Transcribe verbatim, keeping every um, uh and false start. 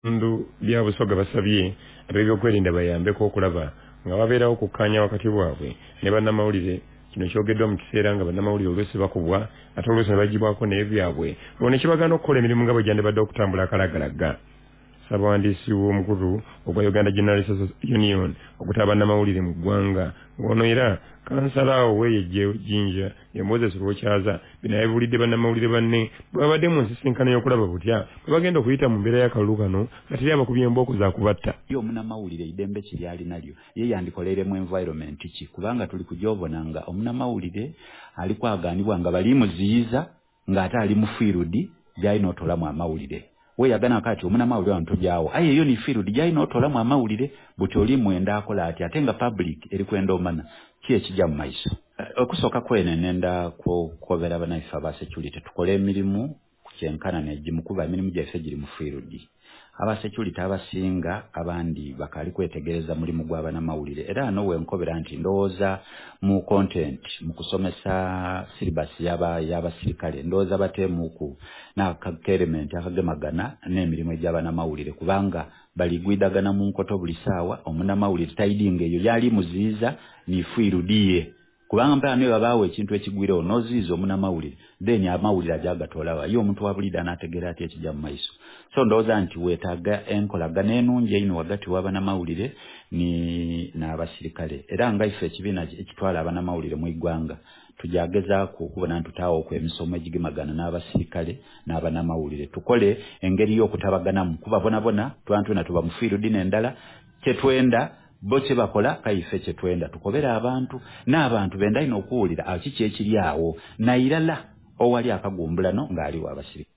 ndu bya busoga basabye ab'ebyokwerinda bayambeko okulaba nga babeerawo kukkaanya wakati bwabwe ne bannamawulire. Kino kyogeddwa mu kiseera nga bannamawulire oluusi bakubwa ate oluusi ne bagibwako n'ebyabwe olwo ne kibagana okukola emirimu nga bwe gyandibadde okutambula akalagalaga. Ssaabawandiisi w'omukulu ogwa Uganda Journalists Union okutaba bannamawulire mu ggwanga ng'ono era kansala ow'eyejje Jinja ye Moses Lwokyaza bino yabibulidde bannamawulire banne bwe babadde mu nsisinkano y'okulaba butya bwe bagenda okuyita mu mbeera y'akalulu kano nga teri abakubye embooko za kubatta. Ye omunnamawulire eddembe kiri alinalyo ye yandikoleremu environment ki kubanga tuli kugyobona nga omunnamawulire ali kwagaanibwa nga bali muziyiza ng'ate ali mu field gy'alina otolamu amawulire. We yagana kati omunnamawulire wantu gyawo aye yo ni field gy'alina otolamu amawulire buti oli mwenda akola ati ate nga public eri kwenda omana ki ekijja mu maiso. Okusooka kwene nenda kwogera bannaffe aba security tukole emirimu ku kyenkana n'egimu kuba emirimu gyaffe giri mu field. Aba security abasinga abandi bakali kwetegereza mulimu gwa bannamawulire era no wenkobera nti ndowooza mu content mu kusomesa syllabus yaba y'abasirikale ndowooza bateemuku n'akakerement akagemagana n'emirimu egy'abannamawulire kubanga baligwidagana mu nkoto buli ssaawa omunnamawulire tayidinga eyo yali muziiza nifiirudiye kubanga mpera niwe babaawo ekintu ekigwirewo n'oziiza omunnamawulire then amawulire ajagatolawa ye omuntu wa bulida n'ategeera ati ekijja mu maiso. So ndowooza nti weetaaga enkolagana ennungi eno wagati w'abannamawulire ni n'abasirikale era nga ife ekibiina ekitwala abannamawulire mu iggwanga tujagezaako okubona nti tutaawooko emisomo egigemagana n'abasirikale n'abannamawulire tukole engeri y'okutabaganamu kuba bonabona twantwena tuba mu fiild n'endala kyetwenda bo kye bakola kaife kye twenda tukobera abantu n'abantu benda ino okuwulira akiki ekiri awo nairala owali akagumbulano ng'ali w'abasirikale.